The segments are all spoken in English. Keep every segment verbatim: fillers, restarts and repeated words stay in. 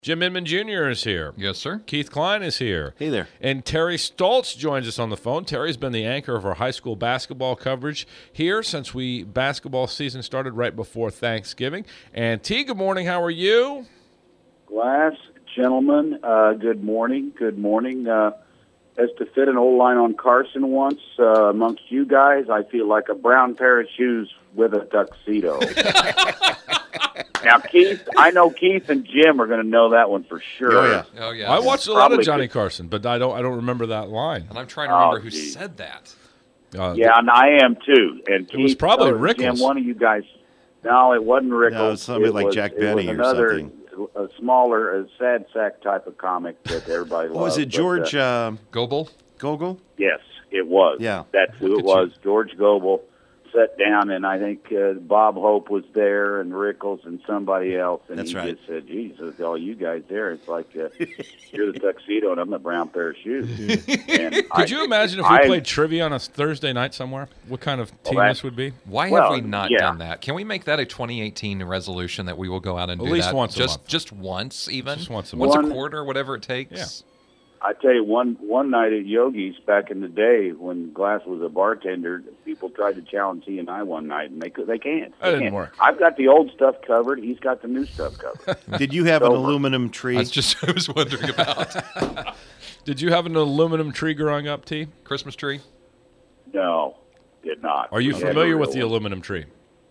Jim Inman Junior is here. Yes, sir. Keith Klein is here. Hey there. And Terry Stoltz joins us on the phone. Terry's been the anchor of our high school basketball coverage here since we basketball season started right before Thanksgiving. And T, good morning. How are you? Glass, gentlemen, uh, good morning. Good morning. Uh, as to fit an old line on Carson once uh, amongst you guys, I feel like a brown pair of shoes with a tuxedo. Now, Keith, I know Keith and Jim are going to know that one for sure. Oh, yeah. Oh, yeah. I watched a lot Probably of Johnny could- Carson, but I don't I don't remember that line. And I'm trying to remember Oh, who geez. said that. Uh, Yeah, and I am too. And Keith, was probably uh, Rickles. Jim, one of you guys. No, it wasn't Rickles. No, it was somebody It like was- Jack it Benny was or another, something. A smaller, a sad sack type of comic that everybody Oh, loves. was it but, George uh, uh, Gobel? Gogol? Yes, it was. Yeah. That's who Look it at was. George Goebel sat down, and I think uh, Bob Hope was there, and Rickles, and somebody else. And That's he right. just said, Jesus, all you guys there, it's like uh, you're the tuxedo, and I'm the brown pair of shoes. And Could I- you imagine if we I- played trivia on a Thursday night somewhere? What kind of team that- this would be? Why Well, have we not yeah. done that? Can we make that a twenty eighteen resolution that we will go out and At do least that once a just month. just once, even Just once a once month. a quarter, whatever it takes? I tell you, one one night at Yogi's back in the day when Glass was a bartender, people tried to challenge he and I one night, and they could, they can't. That They didn't can't. work. I've got the old stuff covered. He's got the new stuff covered. Did you have an Over. aluminum tree? That's just what I was wondering about. Did you have an aluminum tree growing up, T? Christmas tree? No, did not. Are you We had familiar a with real the one. aluminum tree?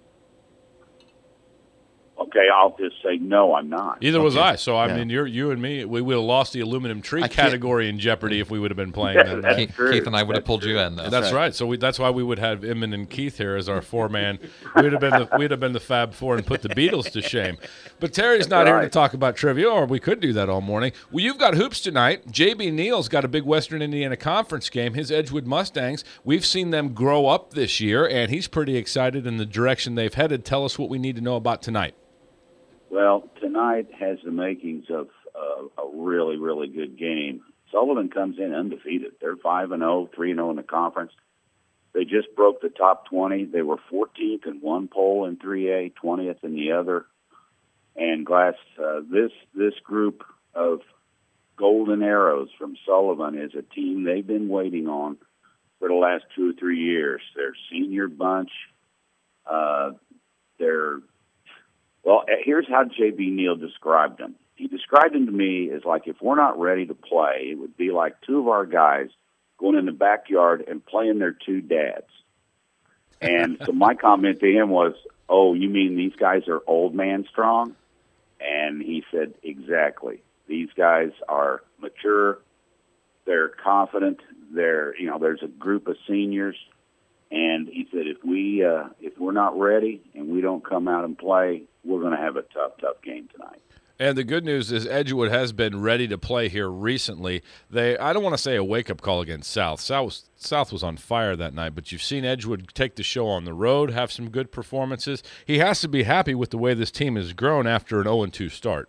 Okay, I'll just say no, I'm not. Either was Okay. I. So I Yeah. mean, you're you and me. We would have lost the aluminum tree I can't- category in Jeopardy if we would have been playing Yeah, that that's night. Keith, true. Keith and I would have That's pulled true. you in, though. That's right. So we, that's why we would have Inman and Keith here as our four man. We'd have been the, we'd have been the Fab Four and put the Beatles to shame. But Terry's not here to right. talk about trivia, or we could do that all morning. Well, you've got hoops tonight. J B Neal's got a big Western Indiana Conference game. His Edgewood Mustangs. We've seen them grow up this year, and he's pretty excited in the direction they've headed. Tell us what we need to know about tonight. Well, tonight has the makings of uh, a really, really good game. Sullivan comes in undefeated. They're five and zero, three and zero in the conference. They just broke the top twenty. They were fourteenth in one poll in three A, twentieth in the other. And Glass, uh, this this group of Golden Arrows from Sullivan is a team they've been waiting on for the last two or three years. They're senior bunch. Uh, they're Well, here's how J B. Neal described them. He described them to me as like, if we're not ready to play, it would be like two of our guys going in the backyard and playing their two dads. And so my comment to him was, oh, you mean these guys are old man strong? And he said, exactly. These guys are mature. They're confident. They're, you know, there's a group of seniors. And he said, if we uh, if we're not ready and we don't come out and play, we're going to have a tough, tough game tonight. And the good news is Edgewood has been ready to play here recently. They I don't want to say a wake-up call against South. South was, South was on fire that night, but you've seen Edgewood take the show on the road, have some good performances. He has to be happy with the way this team has grown after an oh and two start.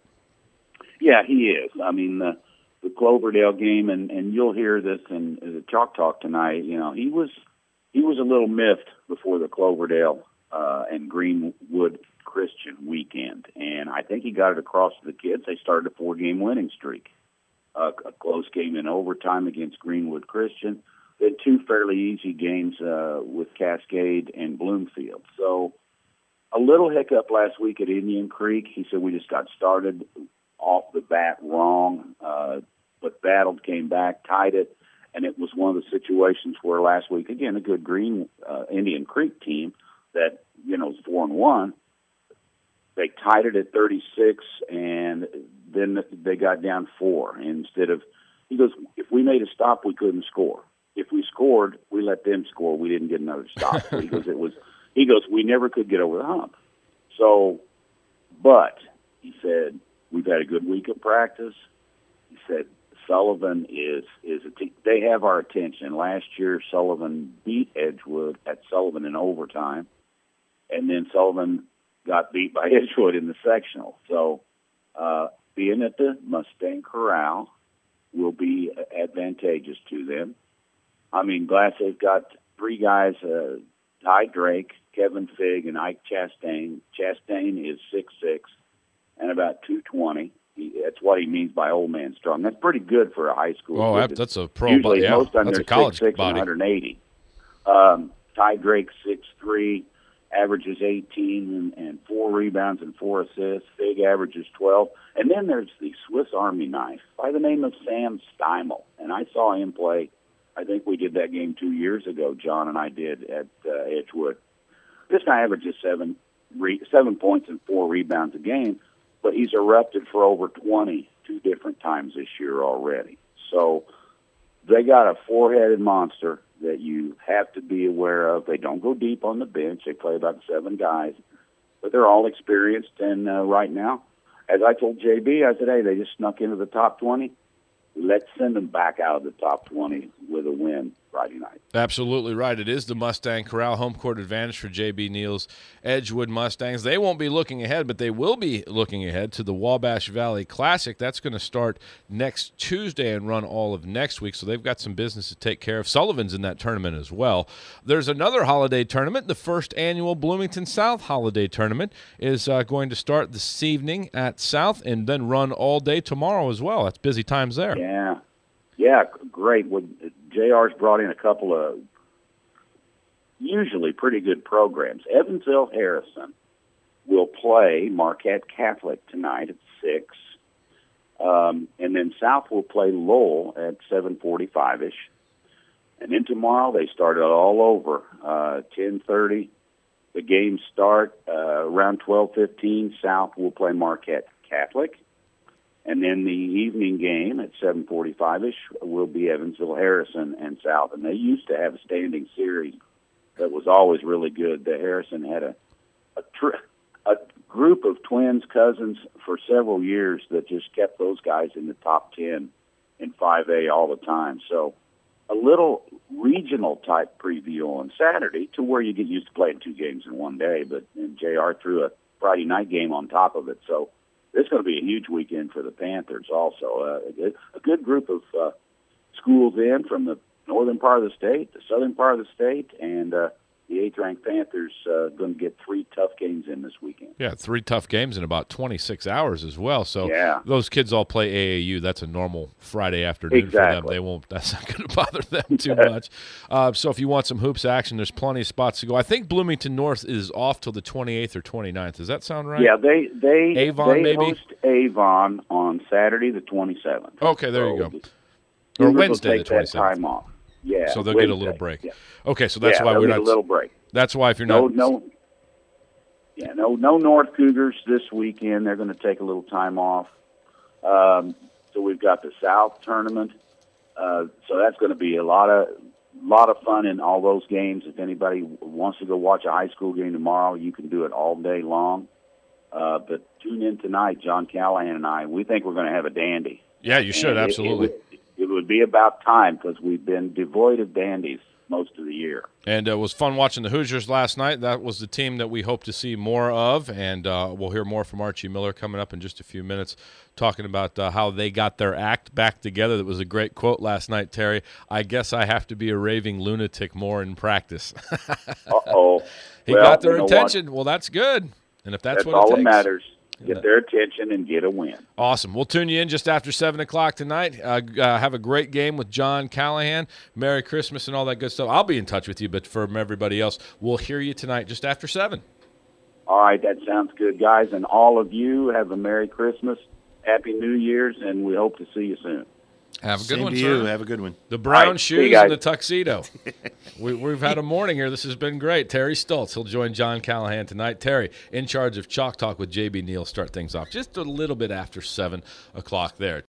Yeah, he is. I mean, the, the Cloverdale game, and, and you'll hear this in the Chalk Talk tonight, you know, he was he was a little miffed before the Cloverdale uh, and Greenwood Christian weekend, and I think he got it across to the kids. They started a four-game winning streak, uh, a close game in overtime against Greenwood Christian, then two fairly easy games uh, with Cascade and Bloomfield. So a little hiccup last week at Indian Creek. He said we just got started off the bat wrong, uh, but battled, came back, tied it, and it was one of the situations where last week, again, a good Green uh, Indian Creek team that, you know, is four and one, they tied it at thirty-six, and then they got down four. And instead of, he goes, if we made a stop, we couldn't score. If we scored, we let them score. We didn't get another stop. So he goes, it was, he goes, we never could get over the hump. So, but he said, we've had a good week of practice. He said, Sullivan is, is a team. They have our attention. Last year, Sullivan beat Edgewood at Sullivan in overtime, and then Sullivan got beat by Edgewood in the sectional. So uh, being at the Mustang Corral will be advantageous to them. I mean, Glass, they've got three guys, uh, Ty Drake, Kevin Figg, and Ike Chastain. Chastain is six six and about two twenty. he, that's what he means by old man strong. That's pretty good for a high school. Oh, kid. that's a pro Usually body. Yeah, most of them that's are a college six six body. and one eighty. Um, Ty Drake six three, averages eighteen and, and four rebounds and four assists. Fig averages twelve. And then there's the Swiss Army knife by the name of Sam Steimel. And I saw him play. I think we did that game two years ago, John and I did, at uh, Edgewood. This guy averages seven, re- seven points and four rebounds a game, but he's erupted for over twenty two different times this year already. So they got a four-headed monster that you have to be aware of. They don't go deep on the bench. They play about seven guys, but they're all experienced. And uh, right now, as I told J B, I said, hey, they just snuck into the top twenty. Let's send them back out of the top twenty with a win Friday night. Absolutely right. It is the Mustang Corral home court advantage for J B. Neal's Edgewood Mustangs. They won't be looking ahead, but they will be looking ahead to the Wabash Valley Classic. That's going to start next Tuesday and run all of next week, so they've got some business to take care of. Sullivan's in that tournament as well. There's another holiday tournament. The first annual Bloomington South Holiday Tournament is uh, going to start this evening at South and then run all day tomorrow as well. That's busy times there. Yeah. Yeah, great. J R's brought in a couple of usually pretty good programs. Evansville Harrison will play Marquette Catholic tonight at six. Um, and then South will play Lowell at seven forty-five-ish. And then tomorrow they start it all over, uh, ten thirty. The games start uh, around twelve fifteen. South will play Marquette Catholic. And then the evening game at seven forty-five-ish will be Evansville Harrison and South. And they used to have a standing series that was always really good. The Harrison had a a, tr- a group of twins, cousins, for several years that just kept those guys in the top ten in five A all the time. So a little regional-type preview on Saturday to where you get used to playing two games in one day. But and J R threw a Friday night game on top of it. So this is going to be a huge weekend for the Panthers also. Uh, a, good, a good group of uh, schools in from the northern part of the state, the southern part of the state, and uh, the eighth-ranked Panthers uh, going to get three tough games in this weekend. Yeah, three tough games in about twenty-six hours as well. So yeah. Those kids all play A A U. That's a normal Friday afternoon exactly. for them. They won't. That's not going to bother them too much. Uh, so if you want some hoops action, there's plenty of spots to go. I think Bloomington North is off till the twenty-eighth or twenty-ninth. Does that sound right? Yeah, they they Avon, they maybe? host Avon on Saturday the twenty-seventh. Okay, there so you go. Or Cougars Wednesday will the take that twenty-seventh. time off. Yeah, so they'll Wednesday. get a little break. Yeah. Okay, so that's yeah, why they'll we're get not. a little break. That's why if you're no, not. No, yeah, no, no North Cougars this weekend. They're going to take a little time off. Um, so we've got the South tournament. Uh, so that's going to be a lot of lot of fun in all those games. If anybody wants to go watch a high school game tomorrow, you can do it all day long. Uh, but tune in tonight, John Callahan and I. We think we're going to have a dandy. Yeah, you should, and absolutely. It, it, would, it would be about time because we've been devoid of dandies most of the year. And uh, it was fun watching the Hoosiers last night. That was the team that we hope to see more of, and uh, we'll hear more from Archie Miller coming up in just a few minutes, talking about uh, how they got their act back together. That was a great quote last night, Terry. I guess I have to be a raving lunatic more in practice. Uh-oh. He well, got their you know attention. what? Well, that's good. And if that's, that's what all it that takes. matters. Get their attention and get a win. Awesome. We'll tune you in just after seven o'clock tonight. Uh, uh, have a great game with John Callahan. Merry Christmas and all that good stuff. I'll be in touch with you, but from everybody else, we'll hear you tonight just after seven. All right, that sounds good, guys. And all of you have a Merry Christmas, Happy New Year's, and we hope to see you soon. Have a good Same one, to sir. you. Have a good one. The brown right, see you shoes guys. and the tuxedo. we, we've had a morning here. This has been great. Terry Stoltz. He'll join John Callahan tonight. Terry, in charge of Chalk Talk with J B. Neal, start things off just a little bit after seven o'clock there.